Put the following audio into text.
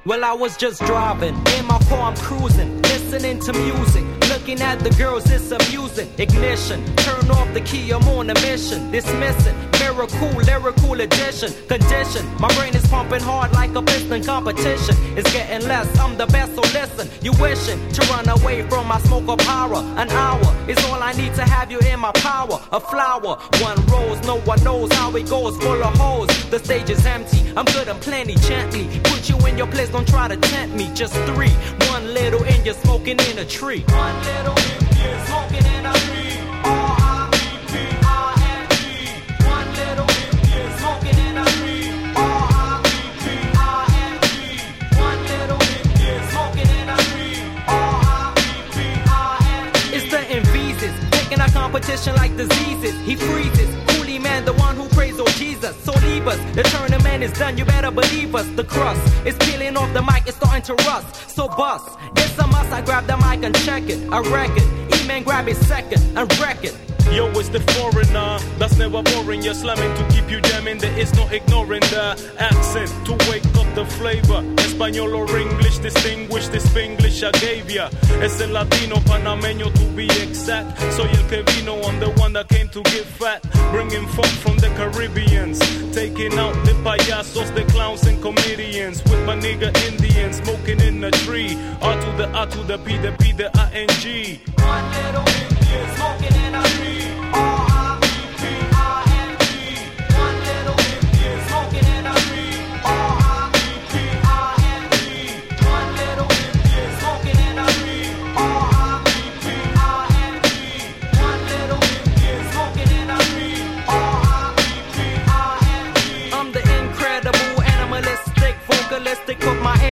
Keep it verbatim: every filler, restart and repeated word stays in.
Well, I was just driving, in my car I'm cruising, listening to music, looking at the girls, it's amusing. Ignition, turn off the key, I'm on a mission. Dismissing, miracle, lyrical addition. Condition, my brain is pumping hard like a piston. Competition is getting less, I'm the best, so listen. You wishing to run away from my smoke of horror. An hour is all I need to have you in my power. A flower, one rose, no one knows how it goes, full of holes. The stage is empty, I'm good and plenty, gently put you in your place, don't try to tempt me. Just three, one little and you're smoking in a tree. One little and you're smoking in a tree. R I P P I N G. One little and you're smoking in a tree. R I P P I N G. One little and you're smoking in a tree. R I P P I N G. It's the Invises, taking our competition like diseases. He freezes, Coolie Man, the one who prays, oh Jesus. So leave us, the tournament is done, you better believe us. The crust is peeling off the mic, it's starting to rust. So bust, it's a must, I grab the mic and check it. I wreck it, E-Man grab his second and wreck it. Yo, it's the foreigner that's never boring. You're slamming to keep you jamming. There is no ignoring the accent to wake up the flavor. Espanol or English, distinguish this English I gave ya. Es el Latino panameño to be exact. Soy el que vino, I'm the one that came to get fat. Bringing funk from the Caribbeans, taking out the payasos, the clowns and comedians. With my nigga Indians, smoking in a tree. R to the A to the P, the P, the I N G. One little Indian smoking in a tree.